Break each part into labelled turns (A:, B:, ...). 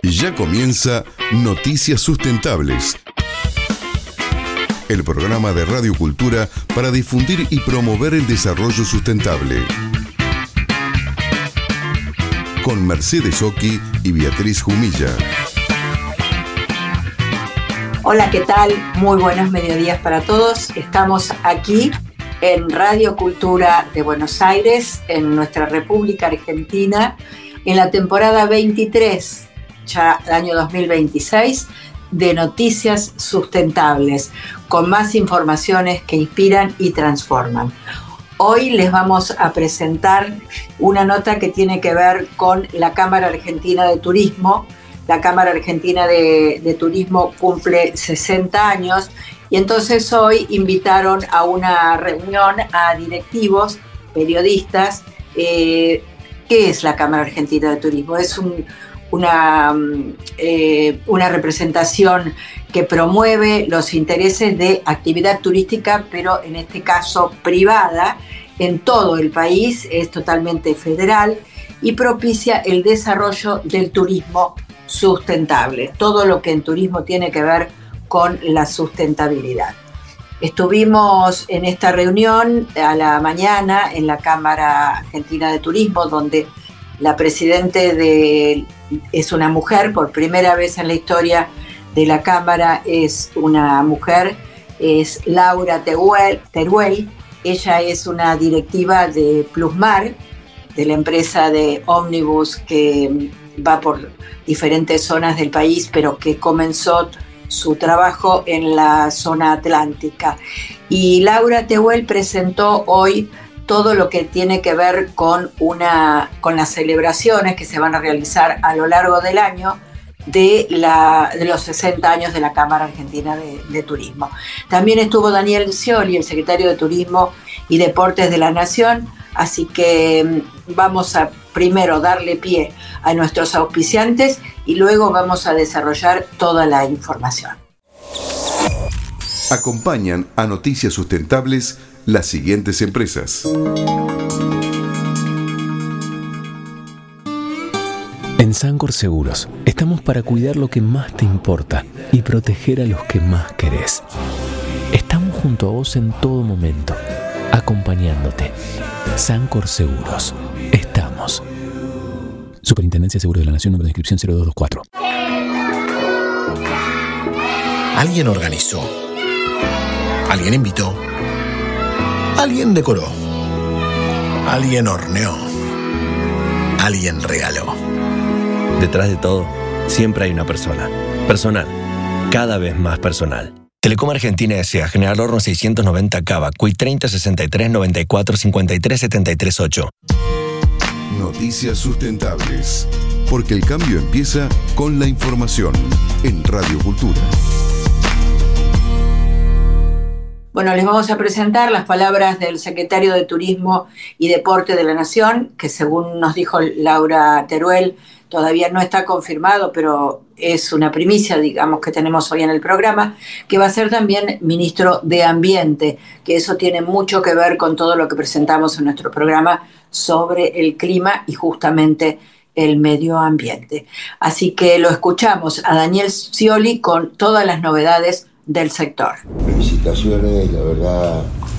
A: Ya comienza Noticias Sustentables, el programa de Radio Cultura para difundir y promover el desarrollo sustentable. Con Mercedes Oqui y Beatriz Jumilla.
B: Hola, ¿qué tal? Muy buenos mediodías para todos. Estamos aquí en Radio Cultura de Buenos Aires, en nuestra República Argentina, en la temporada 23, ya el año 2026, de Noticias Sustentables, con más informaciones que inspiran y transforman. Hoy les vamos a presentar una nota que tiene que ver con la Cámara Argentina de Turismo. La Cámara Argentina de Turismo cumple 60 años y entonces hoy invitaron a una reunión a directivos, periodistas. ¿Qué es la Cámara Argentina de Turismo? Es una representación que promueve los intereses de actividad turística, pero en este caso privada, en todo el país, es totalmente federal y propicia el desarrollo del turismo sustentable, todo lo que en turismo tiene que ver con la sustentabilidad. Estuvimos en esta reunión a la mañana en la Cámara Argentina de Turismo, donde la presidente es una mujer, por primera vez en la historia de la Cámara es una mujer, es Laura Teruel. Ella es una directiva de Plusmar, de la empresa de ómnibus que va por diferentes zonas del país, pero que comenzó su trabajo en la zona atlántica. Y Laura Teruel presentó hoy todo lo que tiene que ver con las celebraciones que se van a realizar a lo largo del año de los 60 años de la Cámara Argentina de Turismo. También estuvo Daniel Scioli, el secretario de Turismo y Deportes de la Nación, así que vamos a primero darle pie a nuestros auspiciantes y luego vamos a desarrollar toda la información.
A: Acompañan a Noticias Sustentables las siguientes empresas.
C: En Sancor Seguros estamos para cuidar lo que más te importa y proteger a los que más querés. Estamos junto a vos en todo momento, acompañándote. Sancor Seguros. Estamos. Superintendencia de Seguros de la Nación, número de inscripción 0224.
D: Alguien organizó. Alguien invitó. Alguien decoró. Alguien horneó. Alguien regaló.
E: Detrás de todo, siempre hay una persona. Personal. Cada vez más personal. Telecom Argentina S.A. General Horno 690 Cava. CUI 30 63 94 53 73 8.
A: Noticias Sustentables. Porque el cambio empieza con la información. En Radio Cultura.
B: Bueno, les vamos a presentar las palabras del secretario de Turismo y Deporte de la Nación, que según nos dijo Laura Teruel, todavía no está confirmado, pero es una primicia, digamos, que tenemos hoy en el programa, que va a ser también ministro de Ambiente, que eso tiene mucho que ver con todo lo que presentamos en nuestro programa sobre el clima y justamente el medio ambiente. Así que lo escuchamos a Daniel Scioli con todas las novedades del sector.
F: Felicitaciones, la verdad,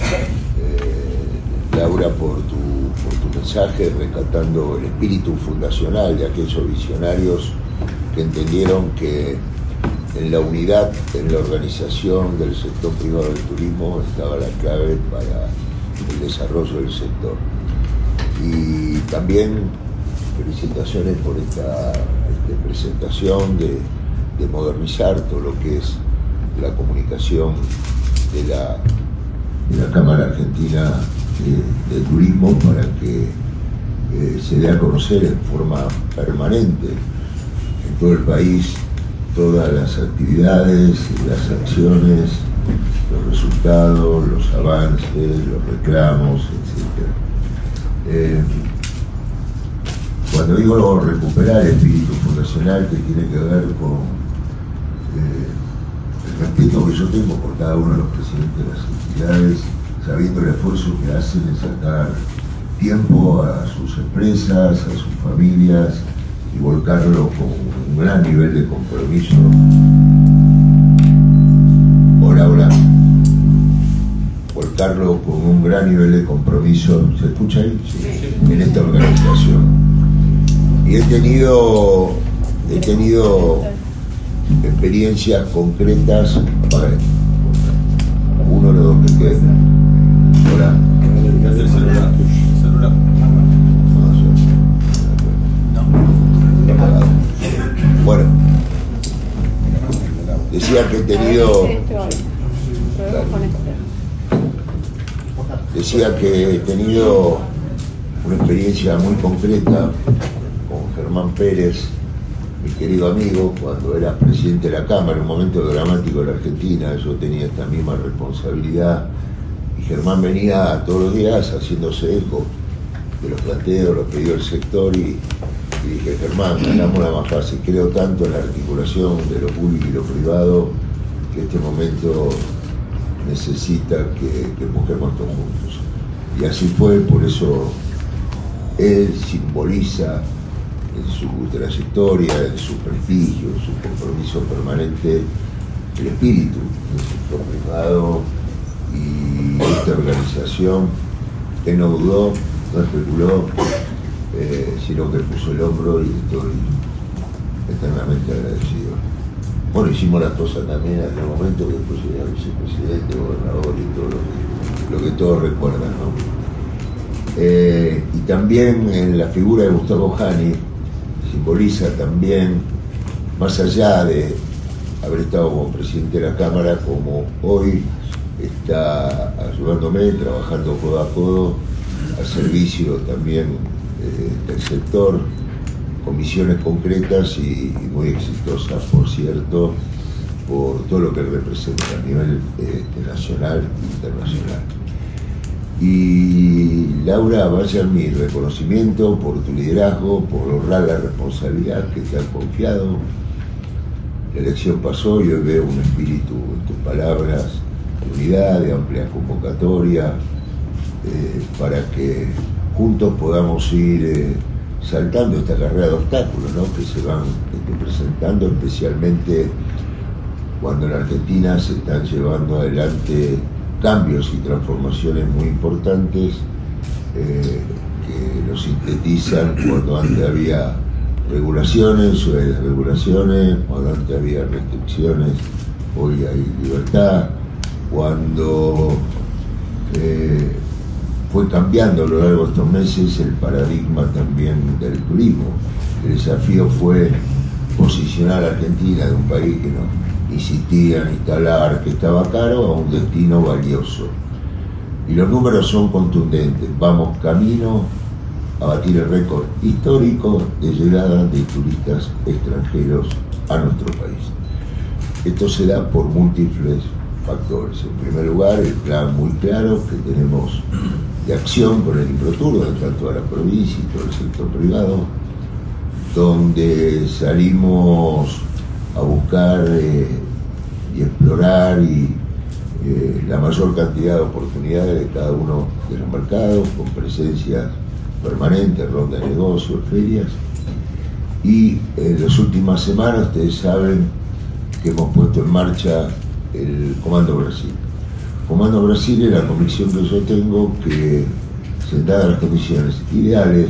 F: Laura, por tu mensaje, rescatando el espíritu fundacional de aquellos visionarios que entendieron que en la unidad, en la organización del sector privado del turismo estaba la clave para el desarrollo del sector. Y también felicitaciones por esta presentación de modernizar todo lo que es la comunicación de la Cámara Argentina de Turismo para que se dé a conocer en forma permanente en todo el país todas las actividades, las acciones, los resultados, los avances, los reclamos, etc. Cuando digo recuperar el espíritu fundacional, que tiene que ver con el respeto que yo tengo por cada uno de los presidentes de las entidades, sabiendo el esfuerzo que hacen en sacar tiempo a sus empresas, a sus familias y volcarlo con un gran nivel de compromiso. Hola. Por Carlos, con un gran nivel de compromiso. ¿Se escucha ahí? Sí. En esta organización. Y he tenido experiencias concretas. Uno de los dos que quedan. Hola.
G: El celular.
F: Bueno, decía que he tenido una experiencia muy concreta con Germán Pérez, mi querido amigo, cuando era presidente de la Cámara, en un momento dramático de la Argentina. Yo tenía esta misma responsabilidad y Germán venía todos los días haciéndose eco de los planteos, los pedidos del sector, y dije: Germán, hagámosla más fácil. Creo tanto en la articulación de lo público y lo privado que este momento necesita que empujemos esto juntos. Y así fue. Por eso él simboliza en su trayectoria, en su prestigio, en su compromiso permanente, el espíritu del sector privado y esta organización, que no dudó, no especuló, sino que puso el hombro, y estoy eternamente agradecido. Bueno, hicimos las cosas también en el momento que después era vicepresidente, gobernador y todo lo que todos recuerdan, ¿no? Y también en la figura de Gustavo Jani simboliza también, más allá de haber estado como presidente de la Cámara, como hoy está ayudándome, trabajando codo a codo al servicio también del sector, con misiones concretas y muy exitosas, por cierto, por todo lo que representa a nivel nacional e internacional. Y Laura, vaya mi reconocimiento por tu liderazgo, por honrar la responsabilidad que te han confiado. La elección pasó y hoy veo un espíritu en tus palabras de unidad, de amplia convocatoria, para que juntos podamos ir saltando esta carrera de obstáculos, ¿no?, que se van presentando, especialmente cuando en Argentina se están llevando adelante cambios y transformaciones muy importantes, que lo sintetizan cuando antes había regulaciones o desregulaciones, cuando antes había restricciones, hoy hay libertad, cuando fue cambiando a lo largo de estos meses el paradigma también del turismo. El desafío fue posicionar a Argentina, de un país que no insistía en instalar, que estaba caro, a un destino valioso. Y los números son contundentes. Vamos camino a batir el récord histórico de llegada de turistas extranjeros a nuestro país. Esto se da por múltiples factores. En primer lugar, el plan muy claro que tenemos de acción con el Improtur, donde está toda la provincia y todo el sector privado, donde salimos a buscar y explorar la mayor cantidad de oportunidades de cada uno de los mercados, con presencias permanentes, rondas de negocios, ferias. Y en las últimas semanas ustedes saben que hemos puesto en marcha el Comando Brasil. Comando Brasil es la convicción que yo tengo que se dan las condiciones ideales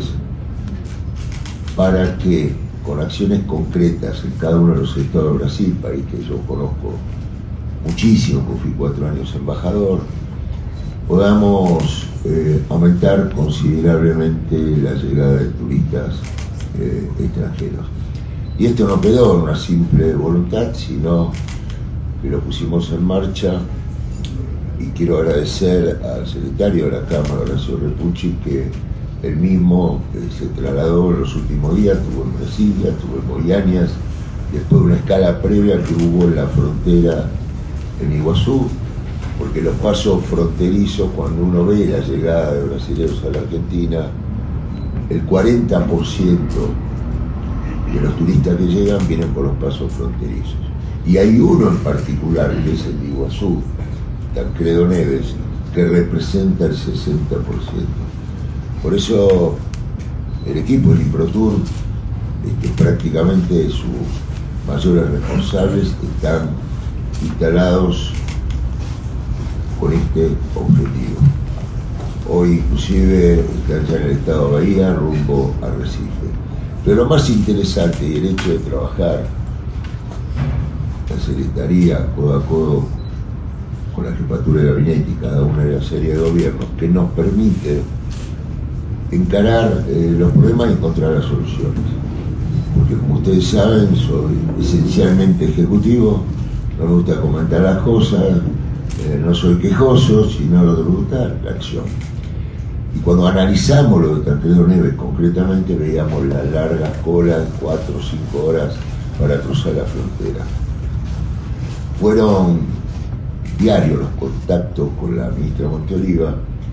F: para que, con acciones concretas en cada uno de los estados de Brasil, país que yo conozco muchísimo, porque fui 4 años embajador, podamos aumentar considerablemente la llegada de turistas extranjeros. Y esto no quedó en una simple voluntad, sino que lo pusimos en marcha, y quiero agradecer al secretario de la Cámara, Horacio Repucci, que él mismo se trasladó en los últimos días, estuvo en Brasilia, estuvo en Goiânia, después de una escala previa que hubo en la frontera en Iguazú, porque los pasos fronterizos, cuando uno ve la llegada de brasileños a la Argentina, el 40% de los turistas que llegan vienen por los pasos fronterizos. Y hay uno en particular, que es el de Iguazú, Tancredo Neves, que representa el 60%. Por eso el equipo del Improtur prácticamente sus mayores responsables están instalados con este objetivo. Hoy inclusive están ya en el estado de Bahía rumbo a Recife. Pero lo más interesante y el hecho de trabajar la Secretaría codo a codo con la jefatura de gabinete y cada una de las áreas de gobierno, que nos permite encarar los problemas y encontrar las soluciones. Porque como ustedes saben, soy esencialmente ejecutivo, no me gusta comentar las cosas, no soy quejoso, sino lo que me gusta, la acción. Y cuando analizamos lo de Tancredo Neves concretamente, veíamos las largas colas, 4 o 5 horas para cruzar la frontera. Fueron diarios los contactos con la ministra Monteoliva,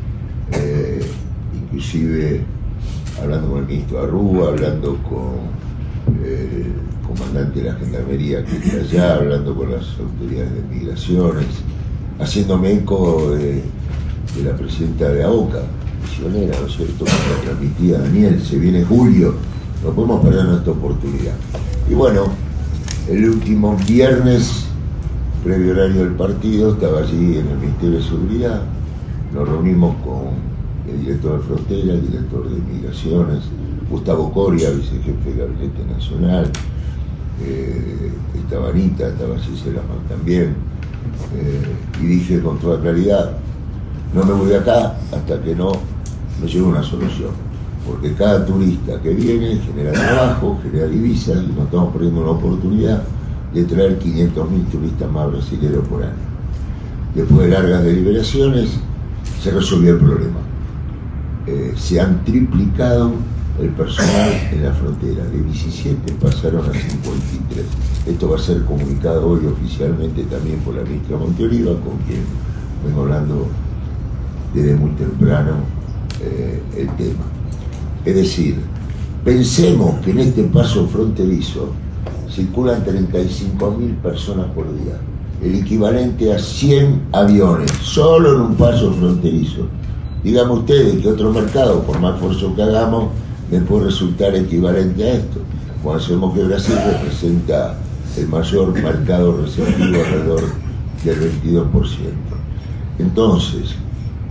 F: inclusive hablando con el ministro Arrúa, hablando con el comandante de la Gendarmería que está allá, hablando con las autoridades de migraciones, haciéndome eco de la presidenta de AOCA, misionera, ¿no es cierto?, que la transmitía Daniel, se viene julio, no podemos perder nuestra oportunidad. Y bueno, el último viernes, previo horario del partido, estaba allí en el Ministerio de Seguridad, nos reunimos con el director de Frontera, el director de Migraciones, Gustavo Coria, vicejefe de Gabinete Nacional, estaba Anita, estaba Gisela Man también, y dije con toda claridad, no me voy de acá hasta que no me llegue una solución, porque cada turista que viene genera trabajo, genera divisas, y nos estamos perdiendo una oportunidad de traer 500.000 turistas más brasileños por año. Después de largas deliberaciones, se resolvió el problema. Se han triplicado el personal en la frontera, de 17 pasaron a 53. Esto va a ser comunicado hoy oficialmente también por la ministra Monteoliva, con quien vengo hablando desde muy temprano el tema. Es decir, pensemos que en este paso fronterizo circulan 35.000 personas por día, el equivalente a 100 aviones, solo en un paso fronterizo. Díganme ustedes que otro mercado, por más esfuerzo que hagamos, me puede resultar equivalente a esto. Cuando sabemos que Brasil representa el mayor mercado receptivo, alrededor del 22%. Entonces,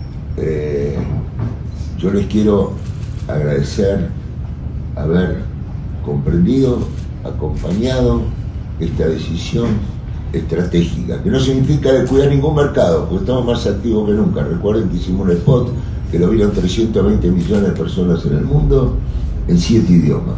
F: yo les quiero agradecer haber comprendido, acompañado esta decisión estratégica, que no significa descuidar ningún mercado, porque estamos más activos que nunca. Recuerden que hicimos un spot que lo vieron 320 millones de personas en el mundo, en 7 idiomas.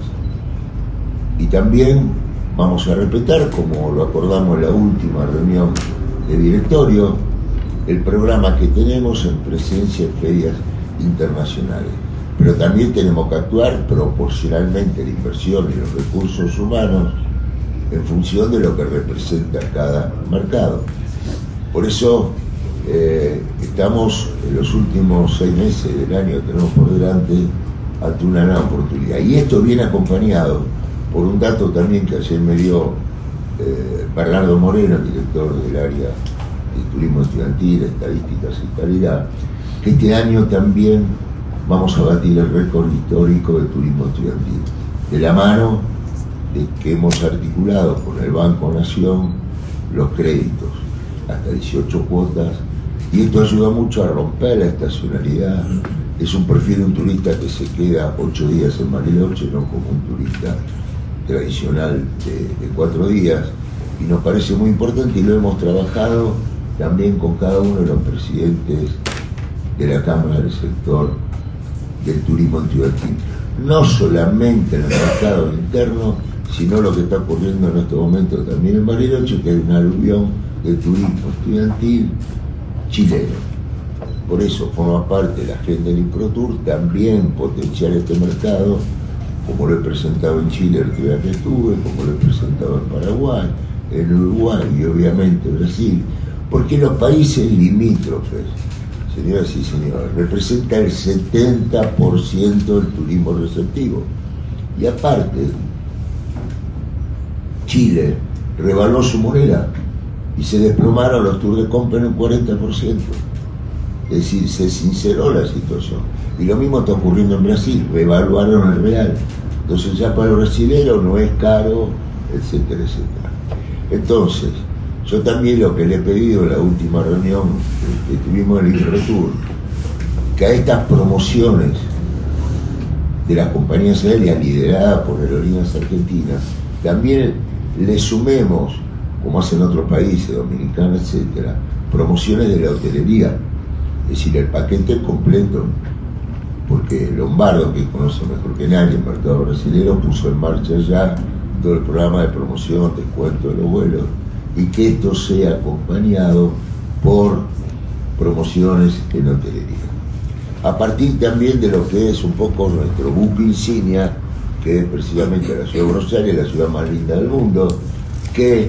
F: Y también vamos a respetar, como lo acordamos en la última reunión de directorio, el programa que tenemos en presencia en ferias internacionales. Pero también tenemos que actuar proporcionalmente a la inversión y los recursos humanos en función de lo que representa cada mercado. Por eso estamos en los últimos 6 meses del año que tenemos por delante ante una gran oportunidad. Y esto viene acompañado por un dato también que ayer me dio Bernardo Moreno, el director del área de turismo estudiantil, estadísticas y calidad, que este año también vamos a batir el récord histórico de turismo estudiantil, de la mano de que hemos articulado con el Banco Nación los créditos, hasta 18 cuotas, y esto ayuda mucho a romper la estacionalidad. Es un perfil de un turista que se queda 8 días en Bariloche, no como un turista tradicional de 4 días, y nos parece muy importante, y lo hemos trabajado también con cada uno de los presidentes de la Cámara del sector del turismo estudiantil, no solamente en el mercado interno, sino lo que está ocurriendo en este momento también en Bariloche, que hay un aluvión de turismo estudiantil chileno. Por eso forma parte de la agenda del InproTour también potenciar este mercado, como lo he presentado en Chile el día que estuve, como lo he presentado en Paraguay, en Uruguay y obviamente Brasil, porque los países limítrofes, señoras y señores, representa el 70% del turismo receptivo. Y aparte, Chile revaluó su moneda y se desplomaron los tours de compra en un 40%. Es decir, se sinceró la situación. Y lo mismo está ocurriendo en Brasil, revaluaron el real. Entonces ya para el brasilero no es caro, etcétera, etcétera. Entonces, yo también lo que le he pedido en la última reunión que tuvimos en el Inretur, que a estas promociones de las compañías aéreas lideradas por Aerolíneas Argentinas, también le sumemos, como hacen otros países, Dominicana, etcétera, promociones de la hotelería, es decir, el paquete completo, porque Lombardo, que conoce mejor que nadie el mercado brasileño, puso en marcha ya todo el programa de promoción, descuento de los vuelos, y que esto sea acompañado por promociones en hotelería. A partir también de lo que es un poco nuestro buque insignia, que es precisamente la ciudad de Buenos Aires, la ciudad más linda del mundo, que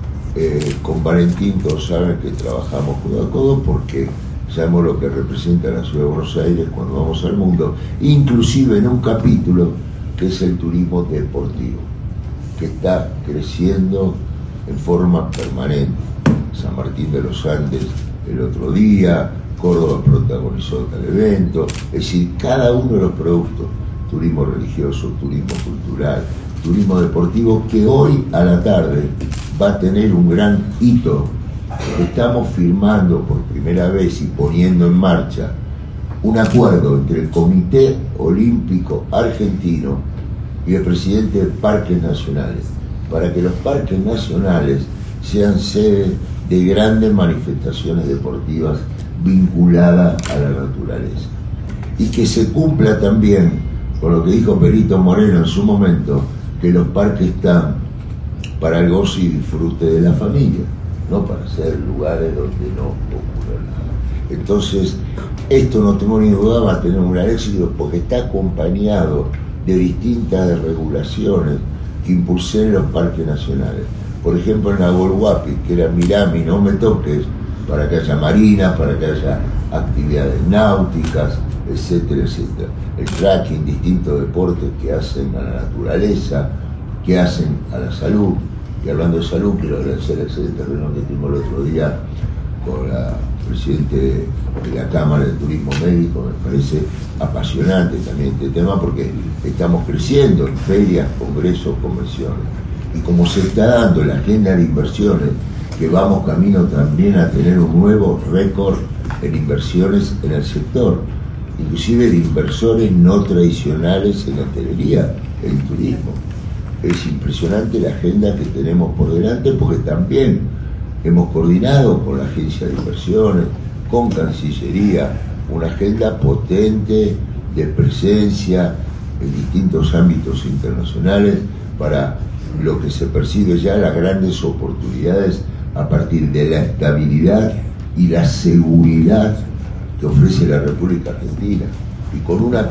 F: con Valentín todos saben que trabajamos codo a codo porque sabemos lo que representa la ciudad de Buenos Aires cuando vamos al mundo, inclusive en un capítulo que es el turismo deportivo, que está creciendo en forma permanente. San Martín de los Andes el otro día, Córdoba protagonizó tal evento, es decir, cada uno de los productos, turismo religioso, turismo cultural, turismo deportivo, que hoy a la tarde va a tener un gran hito. Estamos firmando por primera vez y poniendo en marcha un acuerdo entre el Comité Olímpico Argentino y el presidente de Parques Nacionales, para que los parques nacionales sean sede de grandes manifestaciones deportivas vinculadas a la naturaleza. Y que se cumpla también con lo que dijo Perito Moreno en su momento, que los parques están para el goce y disfrute de la familia, no para ser lugares donde no ocurra nada. Entonces, esto no tengo ni duda va a tener un gran éxito porque está acompañado de distintas regulaciones que impulsen en los parques nacionales. Por ejemplo, en Nahuelhuapi, que era Mirami, no me toques, para que haya marinas, para que haya actividades náuticas, etcétera, etcétera. El trekking, distintos deportes que hacen a la naturaleza, que hacen a la salud. Y hablando de salud, quiero agradecer a ese terreno que tuvimos el otro día con la presidente de la Cámara de Turismo Médico. Me parece apasionante también este tema porque estamos creciendo en ferias, congresos, convenciones. Y como se está dando la agenda de inversiones, que vamos camino también a tener un nuevo récord en inversiones en el sector, inclusive de inversores no tradicionales en la hotelería, en el turismo. Es impresionante la agenda que tenemos por delante porque también hemos coordinado con la Agencia de Inversiones, con Cancillería, una agenda potente de presencia en distintos ámbitos internacionales para lo que se percibe ya las grandes oportunidades a partir de la estabilidad y la seguridad que ofrece la República Argentina y con una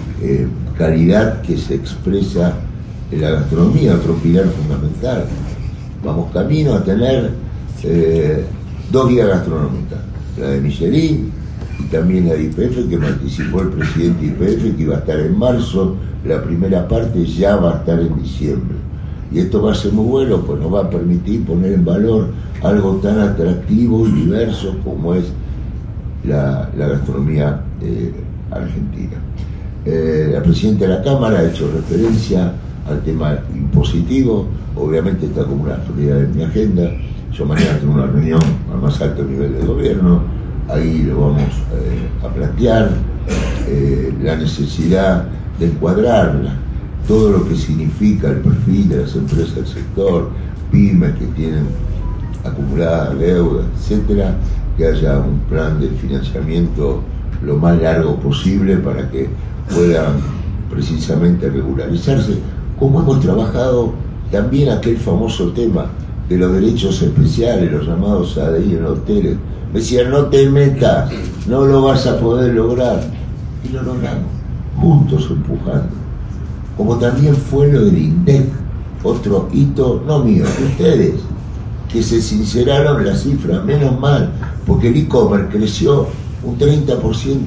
F: calidad que se expresa en la gastronomía, otro pilar fundamental. Vamos camino a tener 2 guías gastronómicas, la de Michelin y también la de YPF, que me anticipó el presidente de YPF, que iba a estar en marzo, la primera parte ya va a estar en diciembre. Y esto va a ser muy bueno, pues nos va a permitir poner en valor algo tan atractivo y diverso como es la gastronomía argentina. La presidenta de la Cámara ha hecho referencia al tema impositivo, obviamente está como una prioridad en mi agenda. Yo mañana tengo una reunión al más alto nivel del gobierno, ahí lo vamos a plantear, la necesidad de encuadrarla, todo lo que significa el perfil de las empresas del sector, pymes que tienen acumulada deuda, etcétera, que haya un plan de financiamiento lo más largo posible para que puedan precisamente regularizarse, como hemos trabajado también aquel famoso tema de los derechos especiales, los llamados ADI en los hoteles. Me decían, no te metas, no lo vas a poder lograr. Y lo logramos, juntos empujando. Como también fue lo del INDEC, otro hito, no mío, de ustedes, que se sinceraron las cifras, menos mal, porque el e-commerce creció un 30%.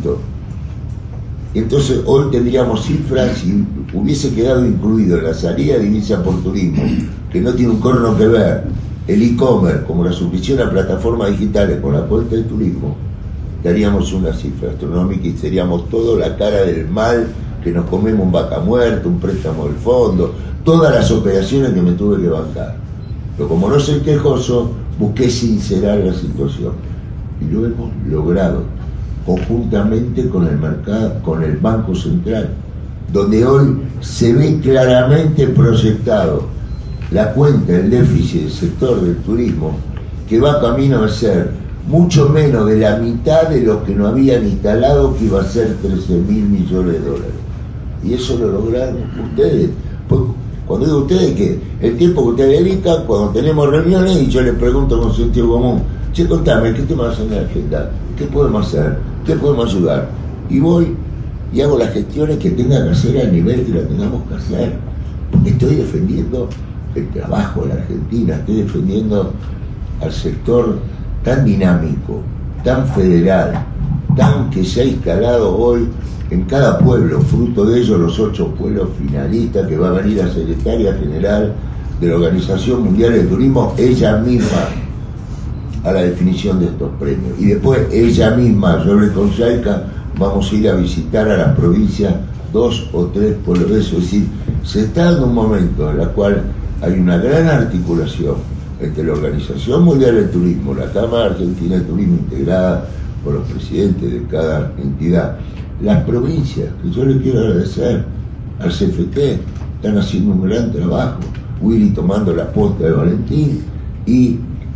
F: Y entonces hoy tendríamos cifras, si hubiese quedado incluido en la salida de divisa por turismo, que no tiene un corno que ver, el e-commerce como la suscripción a plataformas digitales con la cuenta de turismo, daríamos una cifra astronómica y seríamos todo la cara del mal que nos comemos un vaca muerta, un préstamo del fondo, todas las operaciones que me tuve que bancar. Pero como no soy quejoso, busqué sincerar la situación. Y lo hemos logrado, conjuntamente con el mercado, con el Banco Central, donde hoy se ve claramente proyectado la cuenta del déficit del sector del turismo, que va camino a ser mucho menos de la mitad de lo que nos habían instalado, que iba a ser 13.000 millones de dólares. Y eso lo lograron ustedes. Pues, cuando digo ustedes, que el tiempo que ustedes dedican, cuando tenemos reuniones y yo les pregunto con sentido común, che, contame, ¿qué temas hacen en la agenda? ¿Qué podemos hacer? ¿Qué podemos ayudar? Y voy y hago las gestiones que tenga que hacer al nivel que la tengamos que hacer. Porque estoy defendiendo el trabajo de la Argentina, estoy defendiendo al sector tan dinámico, tan federal, tan que se ha instalado hoy en cada pueblo, fruto de ello los 8 pueblos finalistas, que va a venir la secretaria general de la Organización Mundial del Turismo, ella misma, a la definición de estos premios. Y después ella misma, yo hablé con Yaica, vamos a ir a visitar a las provincias 2 o 3 pueblos de eso. Es decir, se está dando un momento en el cual hay una gran articulación entre la Organización Mundial del Turismo, la Cámara Argentina de Turismo integrada por los presidentes de cada entidad, las provincias, que yo les quiero agradecer al CFT, están haciendo un gran trabajo, Willy tomando la posta de Valentín y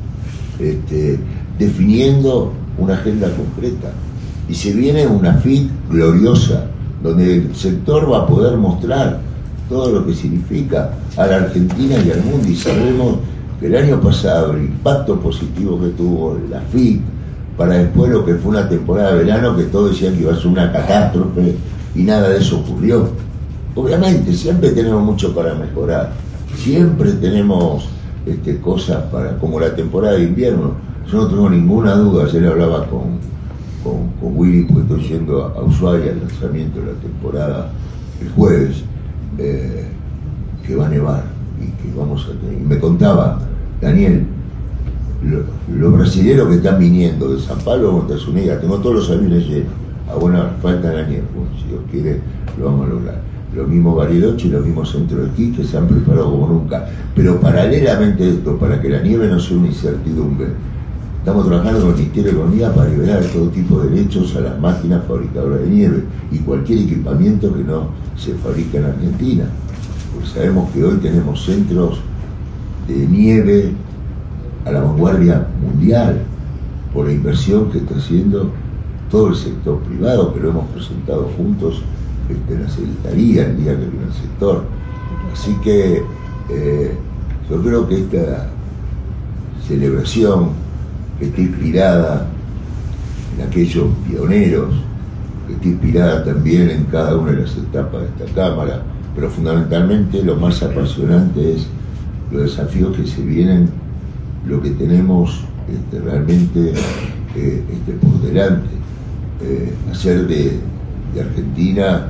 F: definiendo una agenda concreta. Y se viene una FIT gloriosa, donde el sector va a poder mostrar todo lo que significa a la Argentina y al mundo, y sabemos que el año pasado el impacto positivo que tuvo la FIT, para después lo que fue una temporada de verano que todos decían que iba a ser una catástrofe y nada de eso ocurrió. Obviamente siempre tenemos mucho para mejorar, siempre tenemos cosas para, como la temporada de invierno. Yo no tengo ninguna duda, ayer hablaba con Willy, porque estoy yendo a Ushuaia al lanzamiento de la temporada el jueves, que va a nevar y que vamos a tener. Y me contaba Daniel, los brasileños que están viniendo de San Pablo a Montes Unidas, tengo todos los aviones llenos. Bueno, falta la nieve, bueno, si Dios quiere lo vamos a lograr. Los mismos Bariloche y los mismos centros de esquí que se han preparado como nunca. Pero paralelamente a esto, para que la nieve no sea una incertidumbre, estamos trabajando con el Ministerio de Economía para liberar todo tipo de derechos a las máquinas fabricadoras de nieve y cualquier equipamiento que no se fabrica en Argentina. Porque sabemos que hoy tenemos centros de nieve a la vanguardia mundial por la inversión que está haciendo todo el sector privado, que lo hemos presentado juntos en la Secretaría el día que vino el sector. Así que yo creo que esta celebración, que está inspirada en aquellos pioneros, que está inspirada también en cada una de las etapas de esta Cámara, pero fundamentalmente lo más apasionante es los desafíos que se vienen, lo que tenemos realmente por delante, hacer de Argentina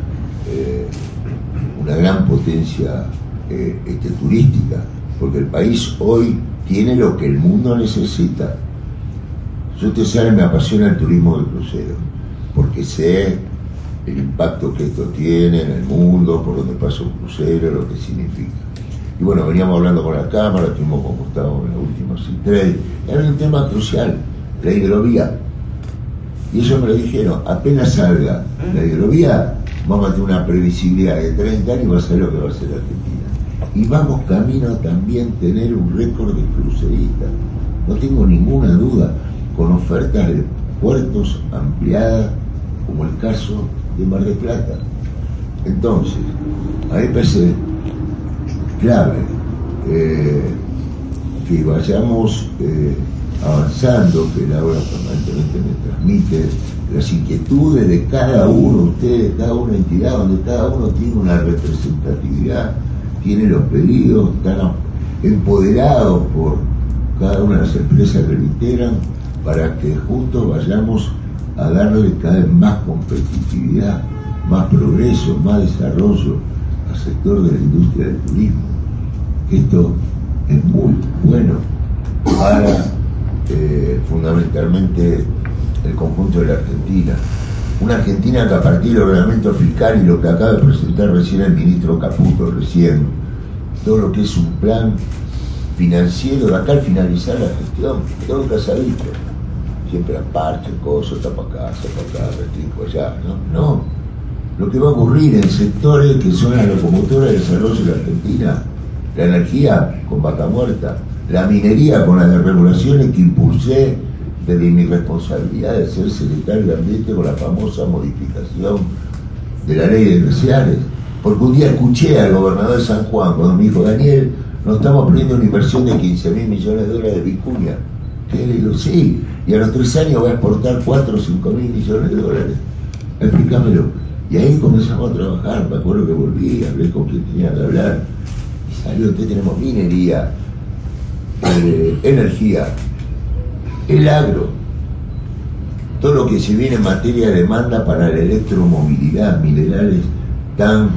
F: una gran potencia turística, porque el país hoy tiene lo que el mundo necesita. Yo, ustedes saben, me apasiona el turismo de crucero, porque sé el impacto que esto tiene en el mundo, por donde pasa un crucero, lo que significa. Y bueno, veníamos hablando con la Cámara, estuvimos con Gustavo en la última CITREI, y había un tema crucial, la hidrovía. Y ellos me lo dijeron, apenas salga la hidrovía, vamos a tener una previsibilidad de 30 años y va a ser lo que va a ser Argentina. Y vamos camino a también tener un récord de cruceristas, no tengo ninguna duda, con ofertas de puertos ampliadas, como el caso de Mar del Plata. Entonces, a mí me parece clave que vayamos avanzando, que Laura permanentemente me transmite las inquietudes de cada uno de ustedes, cada una entidad, donde cada uno tiene una representatividad, tiene los pedidos, están empoderados por cada una de las empresas que lo integran, para que juntos vayamos a darle cada vez más competitividad, más progreso, más desarrollo al sector de la industria del turismo. Esto es muy bueno para fundamentalmente el conjunto de la Argentina. Una Argentina que a partir del ordenamiento fiscal y lo que acaba de presentar recién el ministro Caputo, todo lo que es un plan financiero de acá al finalizar la gestión, todo lo que se ha visto. Siempre aparte, cosas, tapa acá, restringo allá, no. Lo que va a ocurrir en sectores que son las locomotoras de desarrollo de la Argentina, la energía con vaca muerta, la minería con las desregulaciones que impulsé desde mi responsabilidad de ser secretario de Ambiente con la famosa modificación de la ley de glaciares. Porque un día escuché al gobernador de San Juan cuando me dijo: Daniel, nos estamos poniendo una inversión de $15.000 millones de vicuña. ¿Qué? Le digo, sí, y a los 3 años va a exportar 4 o 5.000 millones de dólares. Explícamelo. Y ahí comenzamos a trabajar. Me acuerdo que volví, hablé con quien tenía que hablar y salió. Entonces tenemos minería, energía, el agro, todo lo que se viene en materia de demanda para la electromovilidad, minerales tan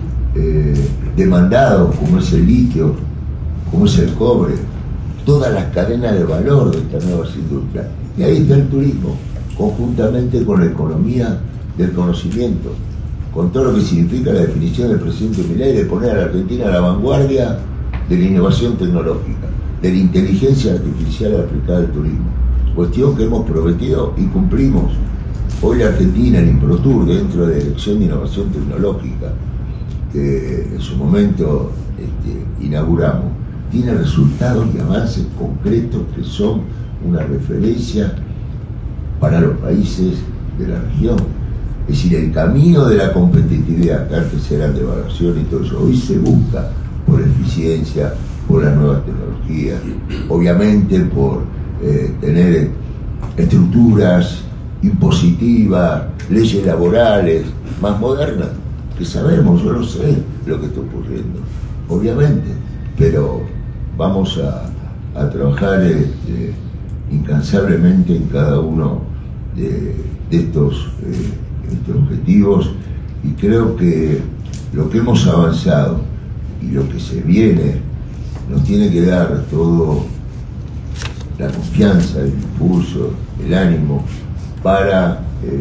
F: demandados como es el litio, como es el cobre, todas las cadenas de valor de estas nuevas industrias. Y ahí está el turismo, conjuntamente con la economía del conocimiento, con todo lo que significa la definición del presidente Milei de poner a la Argentina a la vanguardia de la innovación tecnológica, de la inteligencia artificial aplicada al turismo, cuestión que hemos prometido y cumplimos. Hoy la Argentina, el IMPROTUR, dentro de la Dirección de Innovación Tecnológica, que en su momento inauguramos, tiene resultados y avances concretos que son una referencia para los países de la región. Es decir, el camino de la competitividad, que antes eran de evaluación y todo eso, hoy se busca por eficiencia, por las nuevas tecnologías, obviamente por tener estructuras impositivas, leyes laborales más modernas, que sabemos, yo lo sé lo que está ocurriendo, obviamente, pero vamos a trabajar incansablemente en cada uno de estos objetivos, y creo que lo que hemos avanzado y lo que se viene nos tiene que dar todo la confianza, el impulso, el ánimo para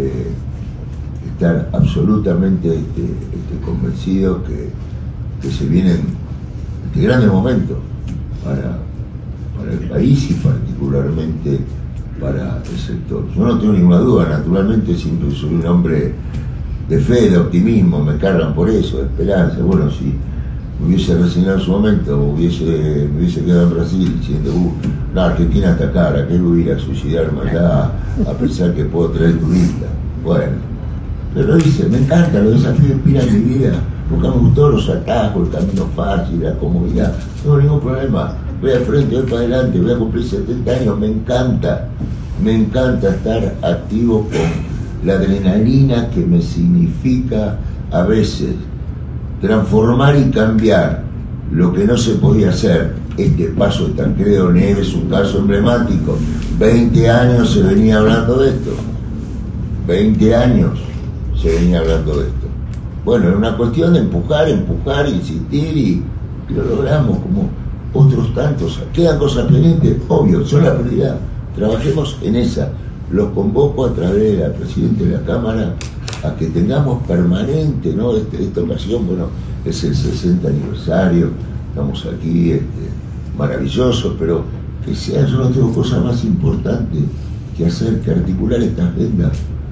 F: estar absolutamente convencidos que se vienen grandes momentos para el país y particularmente para el sector. Yo no tengo ninguna duda, naturalmente siempre soy un hombre de fe, de optimismo, me cargan por eso, de esperanza. Bueno, si me hubiese resignado en su momento, me hubiese quedado en Brasil diciendo, la Argentina está cara, que voy a ir a suicidarme allá a pensar que puedo traer turistas. Bueno, pero lo hice, me encanta, los desafíos inspiran mi vida, porque me gustó los atajos, el camino fácil, la comodidad, no tengo ningún problema, voy al frente, voy para adelante, voy a cumplir 70 años, me encanta estar activo con la adrenalina que me significa a veces transformar y cambiar lo que no se podía hacer. Este paso de Tancredo Neves es un caso emblemático. 20 años se venía hablando de esto. 20 años se venía hablando de esto. Bueno, es una cuestión de empujar, insistir y lo logramos como otros tantos. ¿Quedan cosas pendientes? Obvio, son la prioridad. Trabajemos en esa. Los convoco a través de la Presidenta de la Cámara a que tengamos permanente, ¿no? Esta ocasión, bueno, es el 60 aniversario, estamos aquí, maravilloso, pero que sea, yo no tengo cosa más importante que hacer que articular esta agenda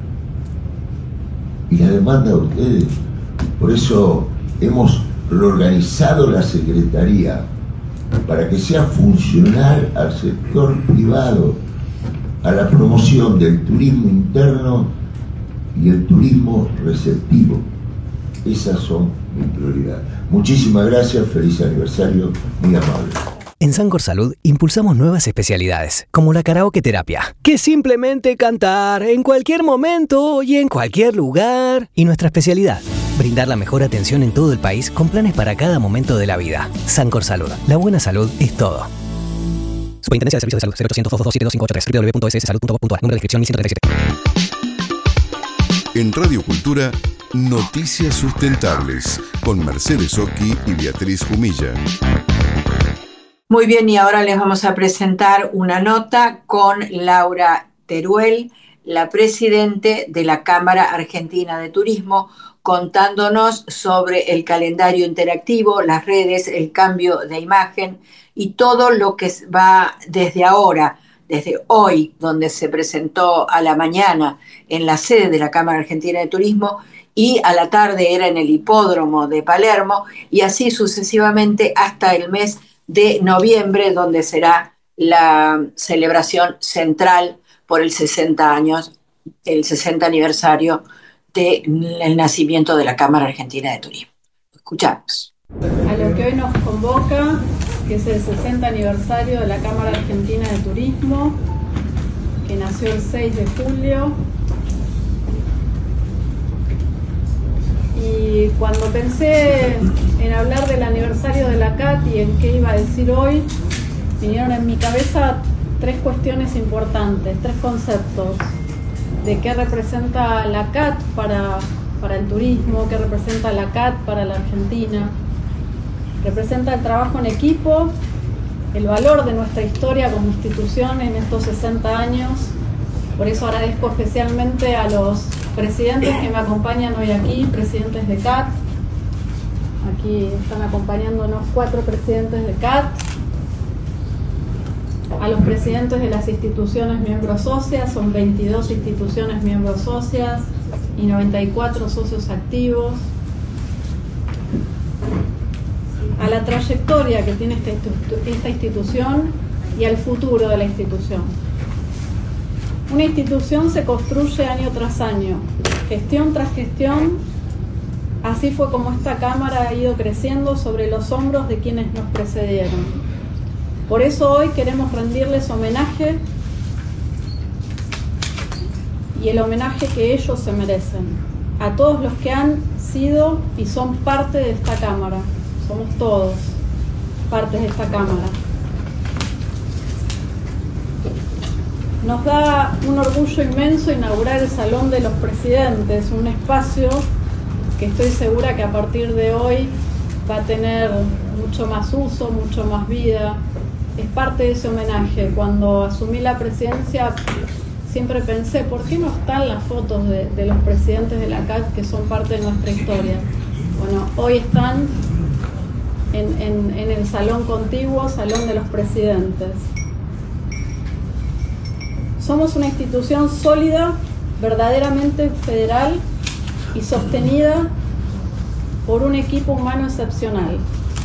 F: y la demanda de ustedes. Por eso hemos reorganizado la Secretaría para que sea funcional al sector privado, a la promoción del turismo interno y el turismo receptivo. Esas son mis prioridades. Muchísimas gracias, feliz aniversario, muy amable.
G: En Sancor Salud impulsamos nuevas especialidades, como la karaoke terapia, que es simplemente cantar en cualquier momento y en cualquier lugar. Y nuestra especialidad, brindar la mejor atención en todo el país con planes para cada momento de la vida. Sancor Salud, la buena salud es todo. Superintendencia de Servicios de Salud, 0800-222-7583, www.sssalud.gov.ar, número de inscripción 1137.
A: En Radio Cultura, Noticias Sustentables, con Mercedes Occhi y Beatriz Jumilla.
B: Muy bien, y ahora les vamos a presentar una nota con Laura Teruel, la presidente de la Cámara Argentina de Turismo, contándonos sobre el calendario interactivo, las redes, el cambio de imagen y todo lo que va desde ahora, desde hoy, donde se presentó a la mañana en la sede de la Cámara Argentina de Turismo, y a la tarde era en el hipódromo de Palermo, y así sucesivamente hasta el mes de noviembre, donde será la celebración central por el 60 aniversario del nacimiento de la Cámara Argentina de Turismo. Escuchamos.
H: A lo que hoy nos convoca, que es el 60 aniversario de la Cámara Argentina de Turismo, que nació el 6 de julio. Y cuando pensé en hablar del aniversario de la CAT y en qué iba a decir hoy, vinieron en mi cabeza tres cuestiones importantes, tres conceptos de qué representa la CAT para el turismo, qué representa la CAT para la Argentina. Representa el trabajo en equipo, el valor de nuestra historia como institución en estos 60 años. Por eso agradezco especialmente a los presidentes que me acompañan hoy aquí, presidentes de CAT. Aquí están acompañándonos 4 presidentes de CAT. A los presidentes de las instituciones miembros socias, son 22 instituciones miembros socias y 94 socios activos. A la trayectoria que tiene esta institución y al futuro de la institución. Una institución se construye año tras año, gestión tras gestión. Así fue como esta Cámara ha ido creciendo sobre los hombros de quienes nos precedieron. Por eso hoy queremos rendirles homenaje, y el homenaje que ellos se merecen, a todos los que han sido y son parte de esta Cámara. Somos todos partes de esta Cámara. Nos da un orgullo inmenso inaugurar el Salón de los Presidentes, un espacio que estoy segura que a partir de hoy va a tener mucho más uso, mucho más vida. Es parte de ese homenaje. Cuando asumí la presidencia siempre pensé, ¿por qué no están las fotos de los presidentes de la CAT que son parte de nuestra historia? Bueno, hoy están en el salón contiguo, Salón de los Presidentes. Somos una institución sólida, verdaderamente federal y sostenida por un equipo humano excepcional.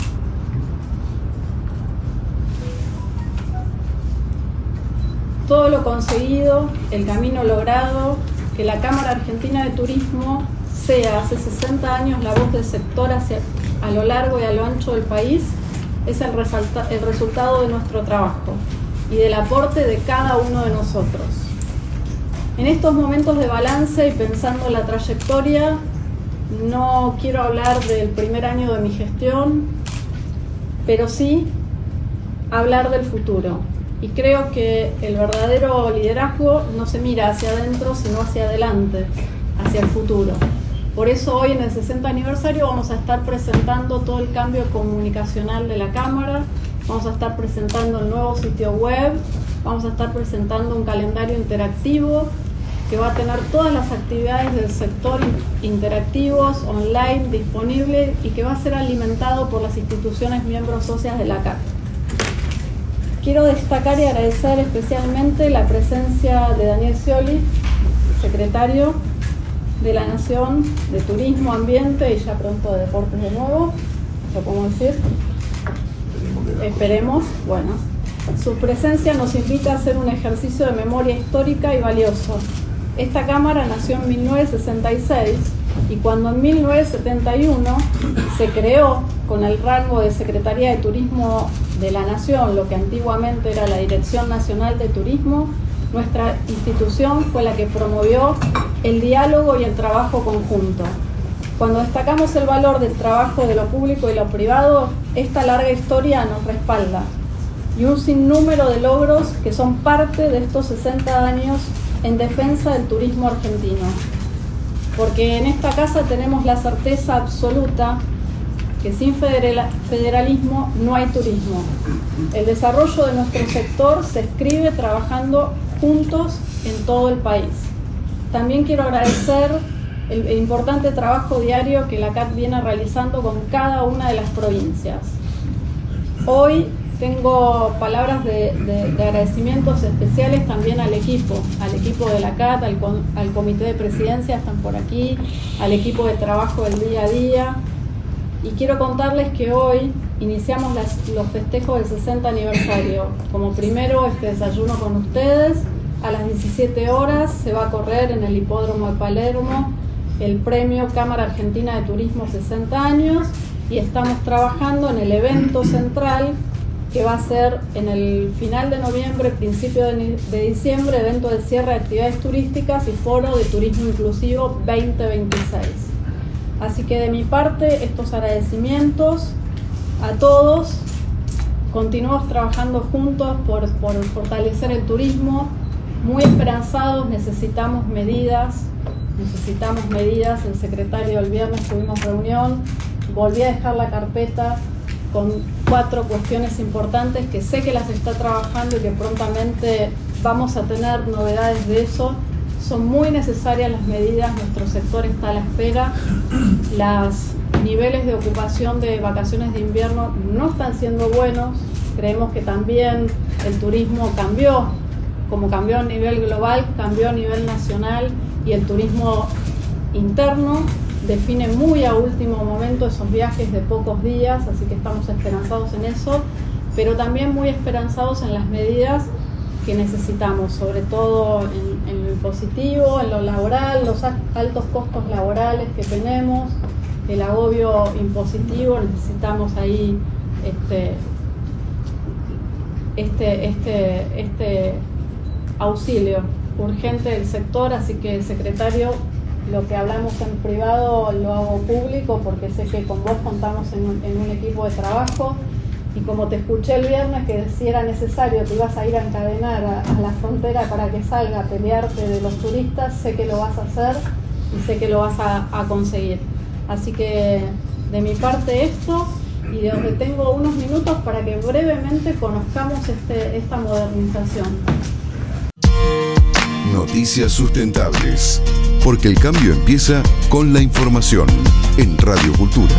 H: Todo lo conseguido, el camino logrado, que la Cámara Argentina de Turismo sea hace 60 años la voz del sector a lo largo y a lo ancho del país, es el resultado de nuestro trabajo y del aporte de cada uno de nosotros. En estos momentos de balance y pensando en la trayectoria, no quiero hablar del primer año de mi gestión, pero sí hablar del futuro. Y creo que el verdadero liderazgo no se mira hacia adentro, sino hacia adelante, hacia el futuro. Por eso hoy en el 60 aniversario vamos a estar presentando todo el cambio comunicacional de la Cámara, vamos a estar presentando el nuevo sitio web, vamos a estar presentando un calendario interactivo que va a tener todas las actividades del sector interactivos, online, disponibles, y que va a ser alimentado por las instituciones miembros socias de la CAT. Quiero destacar y agradecer especialmente la presencia de Daniel Scioli, secretario de la Nación de Turismo, Ambiente y ya pronto de Deportes de nuevo, ¿lo podemos decir? Esperemos. Bueno, su presencia nos invita a hacer un ejercicio de memoria histórica y valioso. Esta Cámara nació en 1966 y cuando en 1971 se creó con el rango de Secretaría de Turismo de la Nación, lo que antiguamente era la Dirección Nacional de Turismo, nuestra institución fue la que promovió el diálogo y el trabajo conjunto. Cuando destacamos el valor del trabajo de lo público y lo privado, esta larga historia nos respalda y un sinnúmero de logros que son parte de estos 60 años en defensa del turismo argentino. Porque en esta casa tenemos la certeza absoluta que sin federalismo no hay turismo. El desarrollo de nuestro sector se escribe trabajando juntos en todo el país. también quiero agradecer el importante trabajo diario que la CAT viene realizando con cada una de las provincias. Hoy tengo palabras de agradecimientos especiales también al equipo de la CAT, al comité de presidencia, están por aquí, al equipo de trabajo del día a día. Y quiero contarles que hoy iniciamos los festejos del 60 aniversario. Como primero, este desayuno con ustedes. A las 17 horas se va a correr en el Hipódromo de Palermo el premio Cámara Argentina de Turismo 60 años y estamos trabajando en el evento central que va a ser en el final de noviembre, principio de diciembre, evento de cierre de actividades turísticas y foro de turismo inclusivo 2026. Así que de mi parte, estos agradecimientos a todos. Continuamos trabajando juntos por fortalecer el turismo, muy esperanzados, necesitamos medidas. El secretario el viernes tuvimos reunión, volví a dejar la carpeta con 4 cuestiones importantes que sé que las está trabajando y que prontamente vamos a tener novedades de eso. Son muy necesarias las medidas, nuestro sector está a la espera. Los niveles de ocupación de vacaciones de invierno no están siendo buenos. Creemos que también el turismo cambió, como cambió a nivel global, cambió a nivel nacional, y el turismo interno define muy a último momento esos viajes de pocos días, así que estamos esperanzados en eso, pero también muy esperanzados en las medidas que necesitamos, sobre todo en lo impositivo, en lo laboral, los altos costos laborales que tenemos, el agobio impositivo. Necesitamos ahí este auxilio urgente del sector, así que, secretario, lo que hablamos en privado lo hago público porque sé que con vos contamos en un equipo de trabajo, y como te escuché el viernes que si era necesario te ibas a ir a encadenar a la frontera para que salga a pelearte de los turistas, sé que lo vas a hacer y sé que lo vas a conseguir. Así que de mi parte esto, y de donde tengo unos minutos para que brevemente conozcamos esta modernización.
A: Noticias sustentables, porque el cambio empieza con la información en Radio Cultura.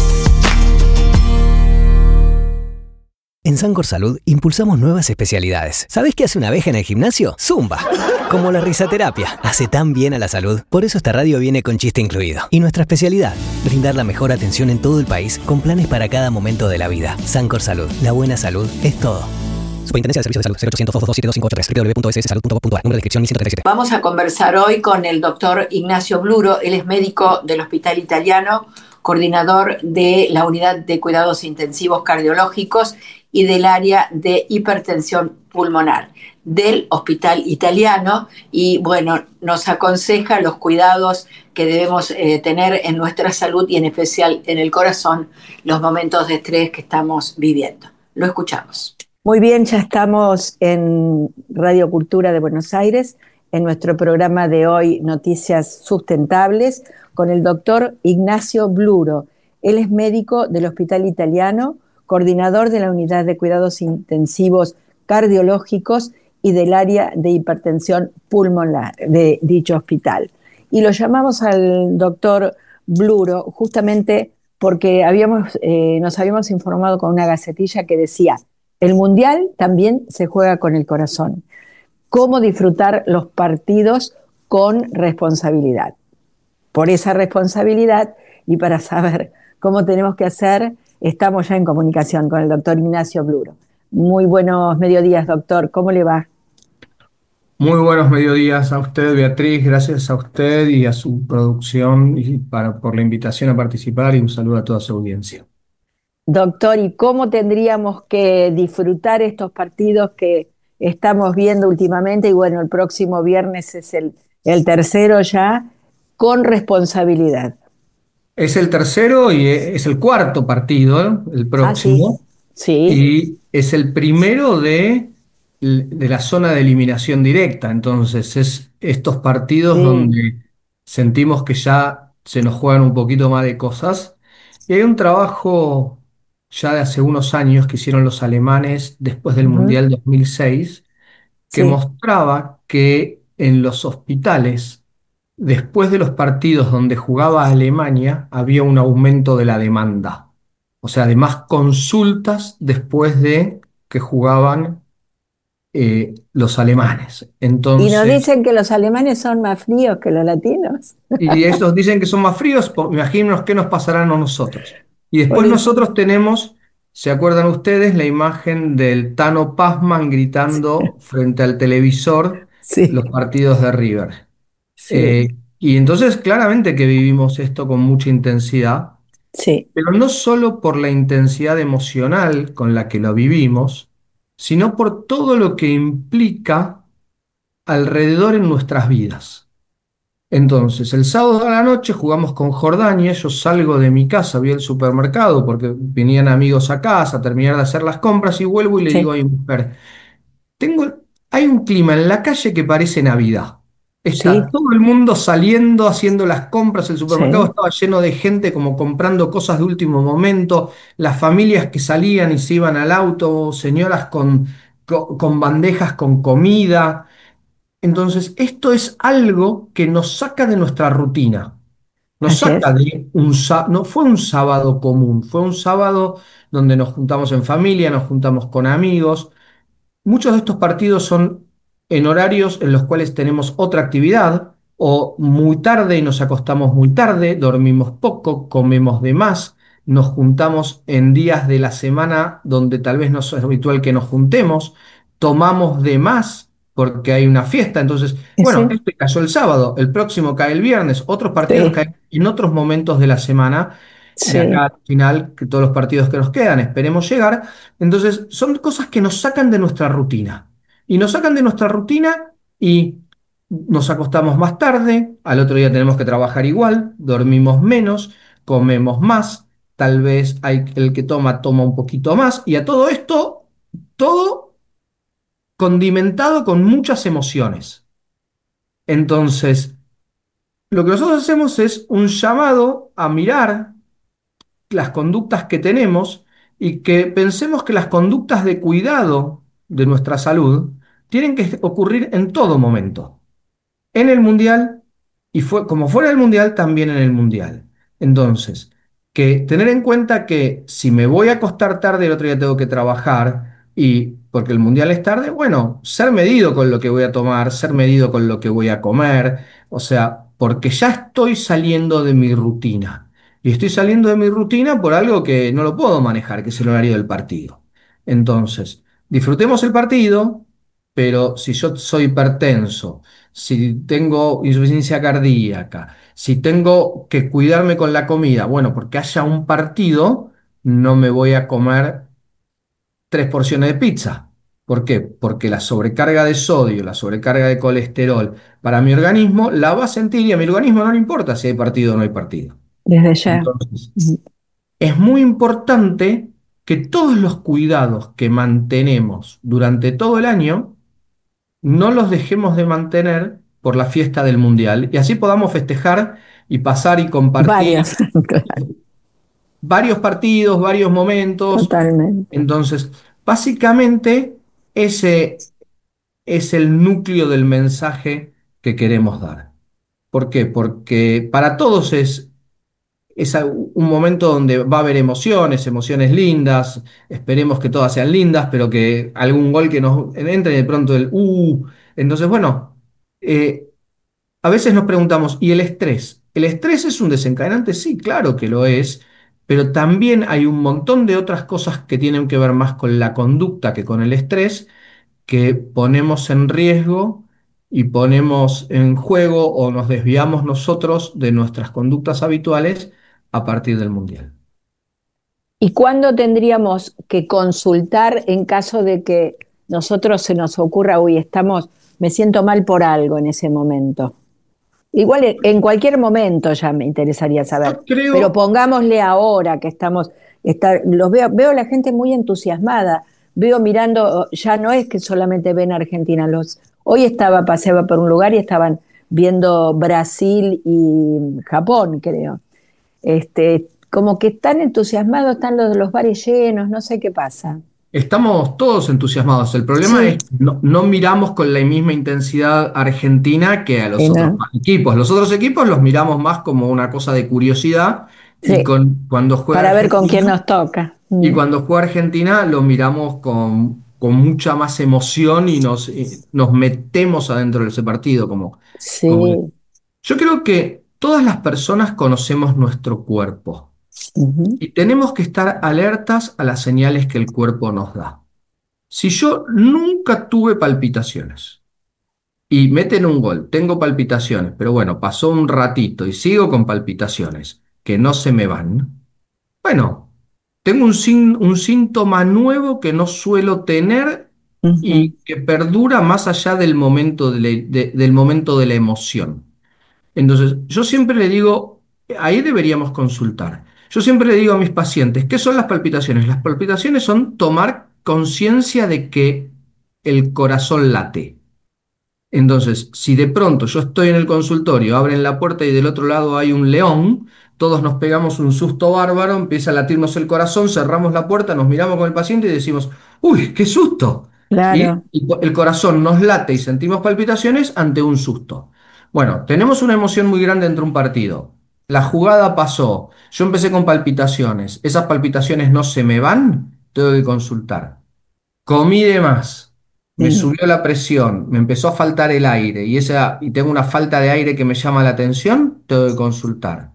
G: En Sancor Salud impulsamos nuevas especialidades. ¿Sabés qué hace una abeja en el gimnasio? ¡Zumba! Como la risaterapia. Hace tan bien a la salud. Por eso esta radio viene con chiste incluido. Y nuestra especialidad, brindar la mejor atención en todo el país con planes para cada momento de la vida. Sancor Salud. La buena salud es todo. Superintendencia de Servicios de Salud, 0800 227 2583, www.sssalud.gov.ar, número de inscripción 1137.
B: Vamos a conversar hoy con el doctor Ignacio Bluro. Él es médico del Hospital Italiano, coordinador de la Unidad de Cuidados Intensivos Cardiológicos y del área de hipertensión pulmonar del Hospital Italiano, y bueno, nos aconseja los cuidados que debemos tener en nuestra salud y en especial en el corazón, los momentos de estrés que estamos viviendo. Lo escuchamos.
I: Muy bien, ya estamos en Radio Cultura de Buenos Aires, en nuestro programa de hoy, Noticias Sustentables, con el doctor Ignacio Bluro. Él es médico del Hospital Italiano, coordinador de la Unidad de Cuidados Intensivos Cardiológicos y del área de hipertensión pulmonar de dicho hospital. Y lo llamamos al doctor Bluro justamente porque nos habíamos informado con una gacetilla que decía: el Mundial también se juega con el corazón. ¿Cómo disfrutar los partidos con responsabilidad? Por esa responsabilidad y para saber cómo tenemos que hacer, estamos ya en comunicación con el doctor Ignacio Bluro. Muy buenos mediodías, doctor. ¿Cómo le va?
J: Muy buenos mediodías a usted, Beatriz. Gracias a usted y a su producción por la invitación a participar, y un saludo a toda su audiencia.
I: Doctor, ¿y cómo tendríamos que disfrutar estos partidos que estamos viendo últimamente? Y bueno, el próximo viernes es el tercero ya, con responsabilidad.
J: Es el tercero y es el cuarto partido, el próximo.
I: Sí.
J: Y es el primero de la zona de eliminación directa. Entonces, es estos partidos donde sentimos que ya se nos juegan un poquito más de cosas. Y hay un trabajo ya de hace unos años que hicieron los alemanes después del Mundial 2006, que mostraba que en los hospitales después de los partidos donde jugaba Alemania, había un aumento de la demanda. O sea, de más consultas después de que jugaban los alemanes.
I: Y nos
J: Entonces,
I: dicen que los alemanes son más fríos que los latinos.
J: y estos dicen que son más fríos, imagínenos qué nos pasarán a nosotros. Y
I: Por
J: después
I: eso.
J: nosotros tenemos, ¿se acuerdan ustedes la imagen del Tano Pazman gritando frente al televisor los
I: Sí,
J: partidos de River?
I: sí,
J: Y entonces claramente que vivimos esto con mucha intensidad,
I: sí,
J: pero no solo por la intensidad emocional con la que lo vivimos, sino por todo lo que implica alrededor en nuestras vidas. Entonces, el sábado a la noche jugamos con Jordania, yo salgo de mi casa, voy al supermercado porque venían amigos a casa a terminar de hacer las compras y vuelvo y le digo
I: sí,
J: a mi mujer, tengo, hay un clima en la calle que parece Navidad. Está
I: sí,
J: todo el mundo saliendo, haciendo las compras, el supermercado
I: sí,
J: estaba lleno de gente como comprando cosas de último momento, las familias que salían y se iban al auto, señoras con bandejas con comida. Entonces, esto es algo que nos saca de nuestra rutina, nos
I: así
J: saca
I: es.
J: de no fue un sábado común, fue un sábado donde nos juntamos en familia, nos juntamos con amigos. Muchos de estos partidos son en horarios en los cuales tenemos otra actividad o muy tarde y nos acostamos muy tarde, dormimos poco, comemos de más, nos juntamos en días de la semana donde tal vez no es habitual que nos juntemos, tomamos de más porque hay una fiesta. Entonces, bueno,
I: Sí,
J: este cayó el sábado, el próximo cae el viernes, otros partidos
I: sí,
J: caen en otros momentos de la semana. De acá
I: sí,
J: al final, que todos los partidos que nos quedan, esperemos llegar. Entonces, son cosas que nos sacan de nuestra rutina. Y nos sacan de nuestra rutina y nos acostamos más tarde, al otro día tenemos que trabajar igual, dormimos menos, comemos más, tal vez hay el que toma un poquito más, y a todo esto, todo condimentado con muchas emociones. Entonces, lo que nosotros hacemos es un llamado a mirar las conductas que tenemos y que pensemos que las conductas de cuidado de nuestra salud tienen que ocurrir en todo momento, en el mundial y fue, como fuera del mundial, también en el mundial. Entonces, que tener en cuenta que si me voy a acostar tarde, el otro día tengo que trabajar y porque el mundial es tarde, bueno, ser medido con lo que voy a tomar, ser medido con lo que voy a comer, o sea, porque ya estoy saliendo de mi rutina. Y estoy saliendo de mi rutina por algo que no lo puedo manejar, que es el horario del partido. Entonces, disfrutemos el partido, pero si yo soy hipertenso, si tengo insuficiencia cardíaca, si tengo que cuidarme con la comida, bueno, porque haya un partido, no me voy a comer 3 porciones de pizza. ¿Por qué? Porque la sobrecarga de sodio, la sobrecarga de colesterol para mi organismo la va a sentir y a mi organismo no le importa si hay partido o no hay partido.
I: desde ya.
J: Entonces, es muy importante que todos los cuidados que mantenemos durante todo el año no los dejemos de mantener por la fiesta del Mundial y así podamos festejar y pasar y compartir
I: Varios, claro,
J: varios partidos, varios momentos.
I: totalmente.
J: Entonces, básicamente, ese es el núcleo del mensaje que queremos dar. ¿Por qué? Porque para todos es un momento donde va a haber emociones, emociones lindas, esperemos que todas sean lindas, pero que algún gol que nos entre y de pronto Entonces, bueno, eh, a veces nos preguntamos, ¿y el estrés? ¿El estrés es un desencadenante? Sí, claro que lo es, pero también hay un montón de otras cosas que tienen que ver más con la conducta que con el estrés, que ponemos en riesgo y ponemos en juego o nos desviamos nosotros de nuestras conductas habituales a partir del mundial.
I: ¿Y cuándo tendríamos que consultar en caso de que nosotros se nos ocurra, uy, me siento mal por algo en ese momento? Igual en cualquier momento ya me interesaría saber,
J: Yo
I: pero
J: creo,
I: pongámosle ahora que los veo la gente muy entusiasmada, veo mirando, ya no es que solamente ven Argentina, hoy paseaba por un lugar y estaban viendo Brasil y Japón, creo. Como que están entusiasmados, están los bares llenos, no sé qué pasa.
J: Estamos todos entusiasmados. El problema
I: Sí.
J: es que no miramos con la misma intensidad a Argentina que a los
I: Y
J: otros
I: no,
J: equipos. Los otros equipos los miramos más como una cosa de curiosidad y
I: sí,
J: cuando juega
I: para ver con quién
J: Argentina,
I: nos toca.
J: y cuando juega Argentina lo miramos con mucha más emoción y nos metemos adentro de ese partido. Como.
I: Sí.
J: Yo creo que todas las personas conocemos nuestro cuerpo
I: Ujú,
J: y tenemos que estar alertas a las señales que el cuerpo nos da. Si yo nunca tuve palpitaciones y meten un gol, tengo palpitaciones, pero bueno, pasó un ratito y sigo con palpitaciones que no se me van, bueno, tengo un síntoma nuevo que no suelo tener
I: ujú,
J: y que perdura más allá del momento del momento de la emoción. Entonces, yo siempre le digo, ahí deberíamos consultar. Yo siempre le digo a mis pacientes, ¿qué son las palpitaciones? Las palpitaciones son tomar conciencia de que el corazón late. Entonces, si de pronto yo estoy en el consultorio, abren la puerta y del otro lado hay un león, todos nos pegamos un susto bárbaro, empieza a latirnos el corazón, cerramos la puerta, nos miramos con el paciente y decimos, ¡uy, qué susto! Y
I: claro.
J: el corazón nos late y sentimos palpitaciones ante un susto. Bueno, tenemos una emoción muy grande entre un partido. La jugada pasó, yo empecé con palpitaciones, esas palpitaciones no se me van, tengo que consultar. Comí de más, me
I: Sí.
J: subió la presión, me empezó a faltar el aire y tengo una falta de aire que me llama la atención, tengo que consultar.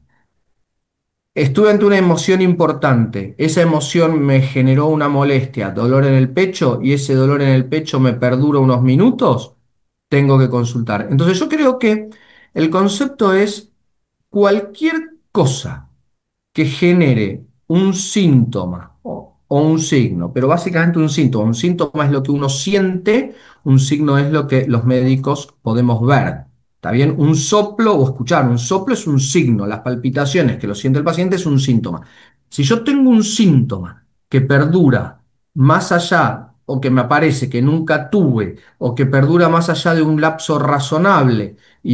J: Estuve ante una emoción importante, esa emoción me generó una molestia, dolor en el pecho y ese dolor en el pecho me perdura unos minutos, tengo que consultar. Entonces yo creo que el concepto es cualquier cosa que genere un síntoma o un signo, pero básicamente un síntoma. Un síntoma es lo que uno siente, un signo es lo que los médicos podemos ver. ¿Está bien? Un soplo o escuchar, un soplo es un signo, las palpitaciones que lo siente el paciente es un síntoma. Si yo tengo un síntoma que perdura más allá o que me aparece que nunca tuve o que perdura más allá de un lapso razonable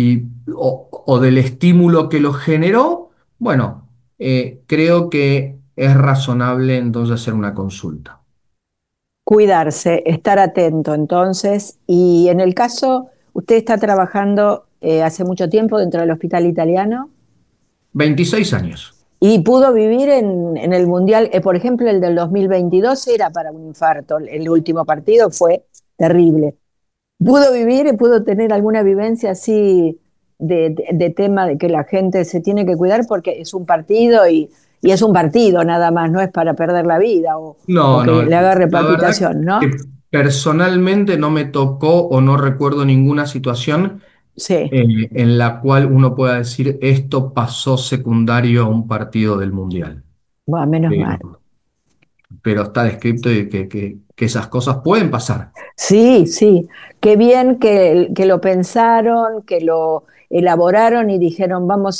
J: o del estímulo que lo generó, bueno, creo que es razonable entonces hacer una consulta.
I: Cuidarse, estar atento entonces. Y en el caso, usted está trabajando hace mucho tiempo dentro del Hospital Italiano
J: 26 años.
I: y pudo vivir en el Mundial, por ejemplo, el del 2022 era para un infarto, el último partido fue terrible. ¿Pudo vivir y pudo tener alguna vivencia así de tema de que la gente se tiene que cuidar porque es un partido y es un partido nada más, no es para perder la vida o
J: No,
I: que
J: no,
I: le agarre
J: la verdad
I: palpitación, ¿no?
J: que personalmente no me tocó o no recuerdo ninguna situación
I: Sí,
J: en la cual uno pueda decir esto pasó secundario a un partido del Mundial.
I: bueno, menos mal.
J: Pero, pero está descrito y que esas cosas pueden pasar.
I: Sí, sí, qué bien que lo pensaron, que lo elaboraron y dijeron vamos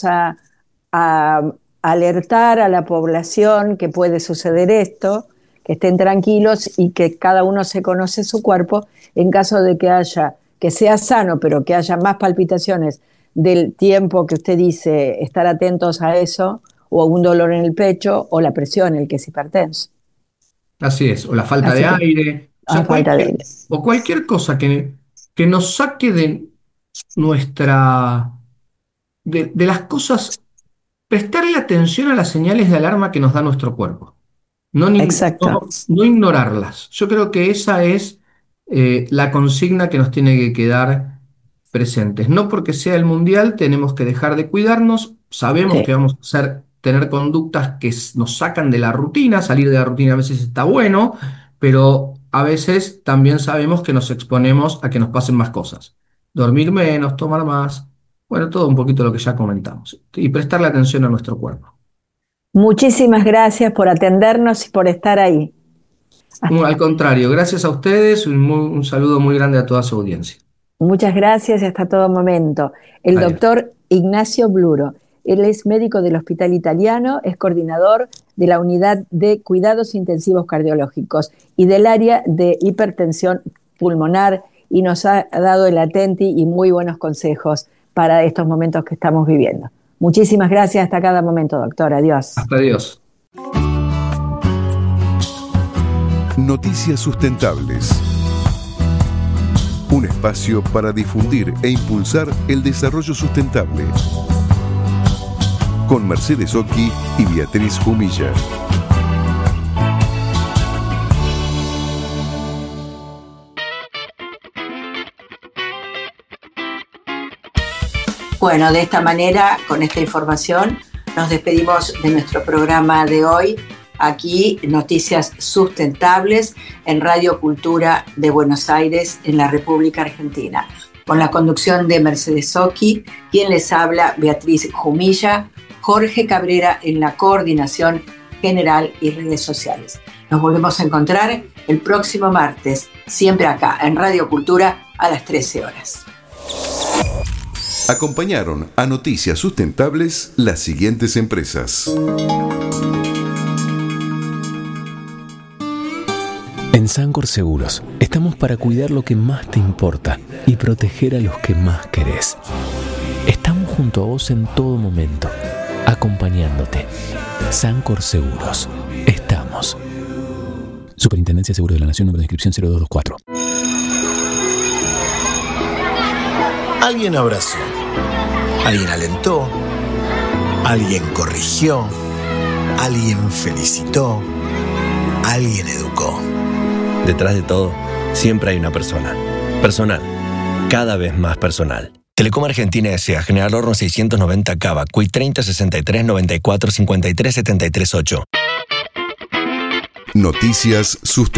I: a alertar a la población que puede suceder esto, que estén tranquilos y que cada uno se conoce su cuerpo en caso de que haya, que sea sano, pero que haya más palpitaciones del tiempo que usted dice, estar atentos a eso, o un dolor en el pecho, o la presión, el que es hipertenso.
J: Así es, o la falta de
I: Así que,
J: aire, o
I: a
J: sea,
I: falta de aire.
J: cualquier cosa que nos saque de nuestra, de las cosas, prestarle atención a las señales de alarma que nos da nuestro cuerpo.
I: Exacto.
J: No ignorarlas. Yo creo que esa es la consigna que nos tiene que quedar presentes. No porque sea el mundial tenemos que dejar de cuidarnos. Sabemos
I: Sí.
J: que vamos a tener conductas que nos sacan de la rutina. Salir de la rutina a veces está bueno, pero a veces también sabemos que nos exponemos a que nos pasen más cosas. Dormir menos, tomar más. Bueno, todo un poquito lo que ya comentamos. Y prestarle atención a nuestro cuerpo.
I: Muchísimas gracias por atendernos y por estar ahí.
J: Al contrario, gracias a ustedes, un saludo muy grande a toda su audiencia.
I: Muchas gracias y hasta todo momento. El
J: Adiós.
I: doctor Ignacio Bluro, él es médico del Hospital Italiano, es coordinador de la unidad de cuidados intensivos cardiológicos y del área de hipertensión pulmonar y nos ha dado el atenti y muy buenos consejos para estos momentos que estamos viviendo. Muchísimas gracias hasta cada momento, doctor. Adiós.
J: Hasta Dios.
A: Noticias Sustentables. Un espacio para difundir e impulsar el desarrollo sustentable. Con Mercedes Occhi y Beatriz Humilla.
B: Bueno, de esta manera, con esta información, nos despedimos de nuestro programa de hoy. Aquí, Noticias Sustentables en Radio Cultura de Buenos Aires, en la República Argentina. Con la conducción de Mercedes Occhi, quien les habla, Beatriz Humilla, Jorge Cabrera en la coordinación general y redes sociales. Nos volvemos a encontrar el próximo martes, siempre acá, en Radio Cultura, a las 13 horas.
A: Acompañaron a Noticias Sustentables las siguientes empresas.
C: En Sancor Seguros estamos para cuidar lo que más te importa y proteger a los que más querés. Estamos junto a vos en todo momento, acompañándote. Sancor Seguros. Estamos. Superintendencia de Seguros de la Nación, número de inscripción 0224.
D: Alguien abrazó, alguien alentó, alguien corrigió, alguien felicitó, alguien educó.
E: Detrás de todo, siempre hay una persona. Personal. Cada vez más personal. Telecom Argentina S.A. General Horno 690 Cava, CUI 30 63 94 53 73 8.
A: Noticias Sustentables.